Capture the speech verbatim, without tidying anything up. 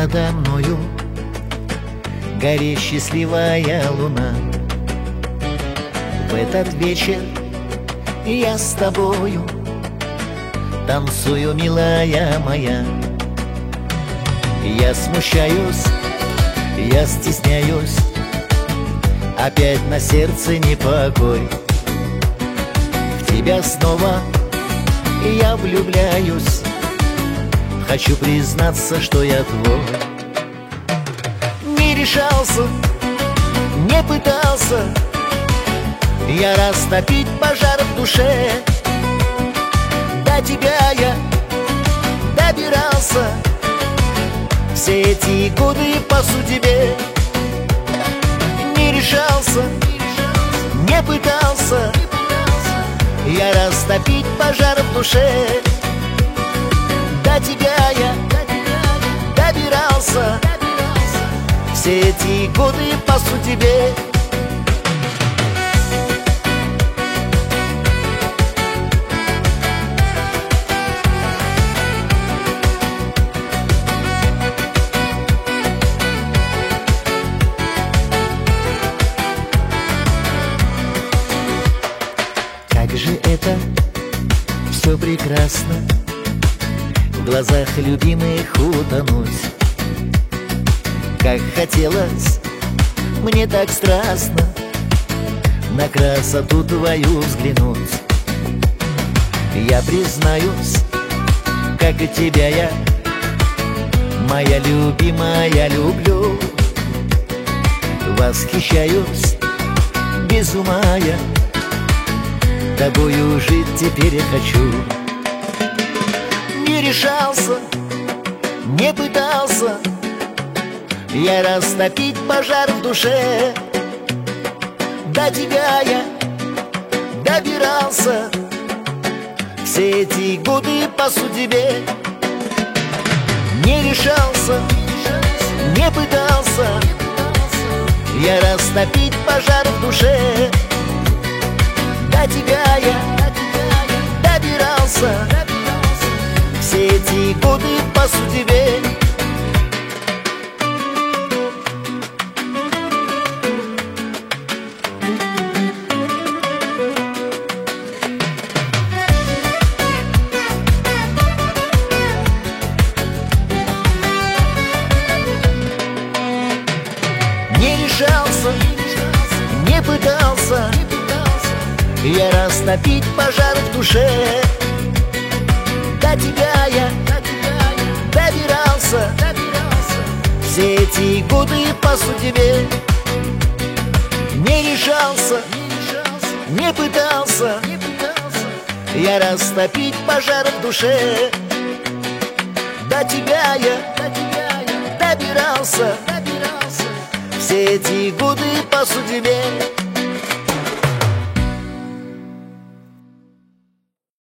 надо мною горит счастливая луна. В этот вечер я с тобою танцую, милая моя. Я смущаюсь, я стесняюсь, опять на сердце непокой. В тебя снова я влюбляюсь, хочу признаться, что я твой. Не решался, не пытался я растопить пожар в душе. До тебя я добирался все эти годы по судьбе. Не решался, не пытался я растопить пожар в душе. До тебя я добирался все эти годы по судьбе. Как же это все прекрасно в глазах любимых утонуть. Как хотелось мне так страстно на красоту твою взглянуть. Я признаюсь, как и тебя я, моя любимая, люблю. Восхищаюсь без ума я, тобою жить теперь хочу. Не решался, не пытался я растопить пожар в душе. До тебя я добирался все эти годы по судьбе. Не решался, не пытался я растопить пожар в душе. До тебя я добирался все эти годы по судьбе. Не решался, не пытался я растопить пожар в душе. До тебя я добирался все эти годы по судьбе. Не решался, не пытался я растопить пожар в душе. До тебя я добирался все эти годы по судьбе.